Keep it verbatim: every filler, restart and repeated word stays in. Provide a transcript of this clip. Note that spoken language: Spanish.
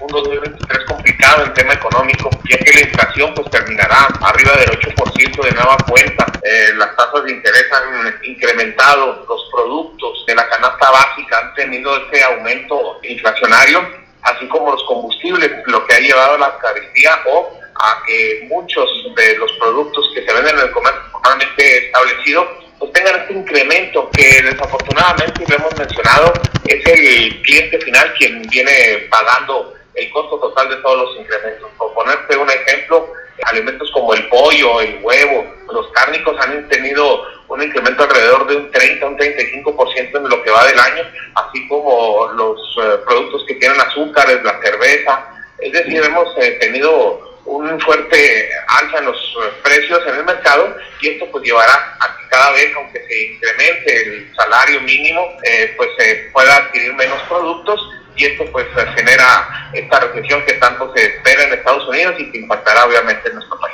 dos mil veintitrés complicado en tema económico, ya que la inflación pues terminará arriba del ocho por ciento de nueva cuenta. Eh, las tasas de interés han incrementado, los productos de la canasta básica han tenido ese aumento inflacionario, así como los combustibles, lo que ha llevado a la carestía o a que muchos de los productos que se venden en el comercio formalmente establecido pues tengan este incremento que desafortunadamente, lo hemos mencionado, es el cliente final quien viene pagando el costo total de todos los incrementos. Por ponerte un ejemplo, alimentos como el pollo, el huevo, los cárnicos han tenido un incremento alrededor de un treinta, un treinta y cinco por ciento en lo que va del año, así como los eh, productos que tienen azúcares, la cerveza. Es decir, hemos eh, tenido un fuerte alza en los uh, precios en el mercado, y esto pues llevará a que cada vez, aunque se incremente el salario mínimo, eh, pues se eh, pueda adquirir menos productos, y esto pues genera esta recesión que tanto se espera en Estados Unidos y que impactará obviamente en nuestro país.